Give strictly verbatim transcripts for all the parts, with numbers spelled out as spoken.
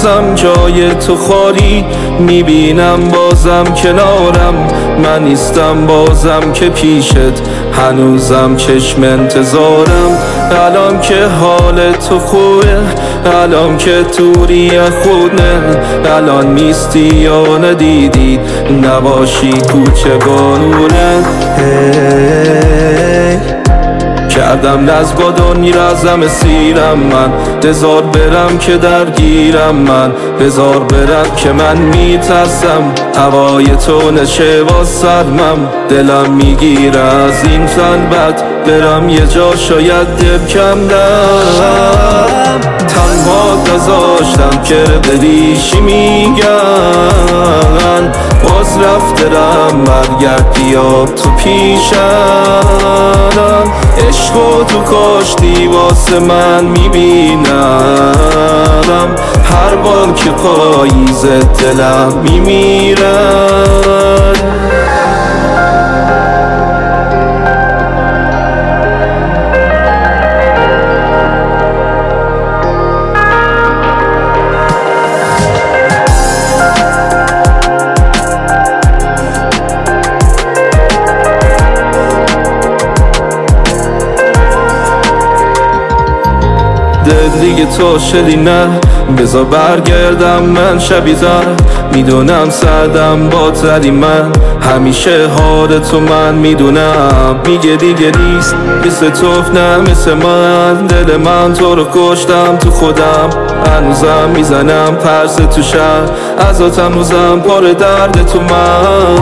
هنوزم جای تو خالی، میبینم بازم کنارم، من نیستم بازم که پیشت، هنوزم چشم انتظارم. الان که حال تو خوبه، الان که توری خونه، الان نیستی یا ندیدی، نباشی کوچه بانونه. hey. کردم نز با دنیرزم سیرم من، بذار برم که درگیرم من، بذار برم که من میترسم هوای تو نشه با سرمم. دلم میگیره از این خلوت برم یه جا شاید دل کم دم. تنها نذاشتم که بریشی میگن، باز رفترم برگرد بیا تو پیشم. عشقو تو کاشتی واسه من میبینم، هر بار که پاییز دلم میمیرم. دیگه تو شدی نه، بذار برگردم من شبیزر، میدونم سردم با تری من، همیشه حال تو من میدونم. میگه دیگه نیست مثل تو نه مثل من، دل من تو رو کشتم تو خودم، هنوزم میزنم پرس تو شهر، ازات هنوزم پر درد تو من.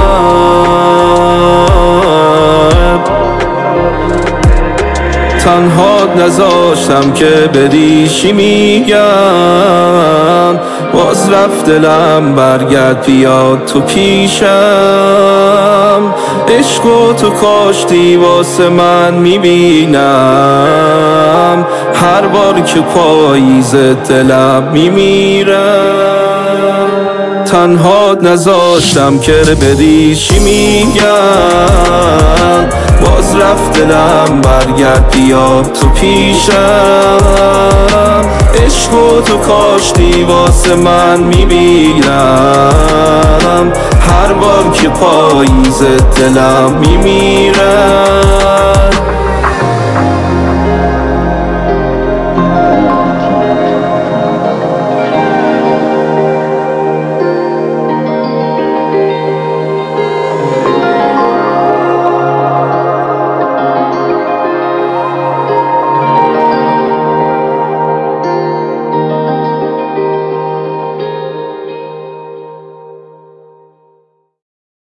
تنها نذاشتم که بریشی میگن، باز رفت دلم برگرد بیاد تو پیشم. عشقو تو کاشتی واسه من میبینم، هر بار که پاییز دلم میمیرم. تنها نذاشتم که بریشی میگن، باز رفت دلم برگرد بیا تو پیشم. عشقو تو کاشتی واسه من میبینم، هر بار که پاییز دلم میمیرم.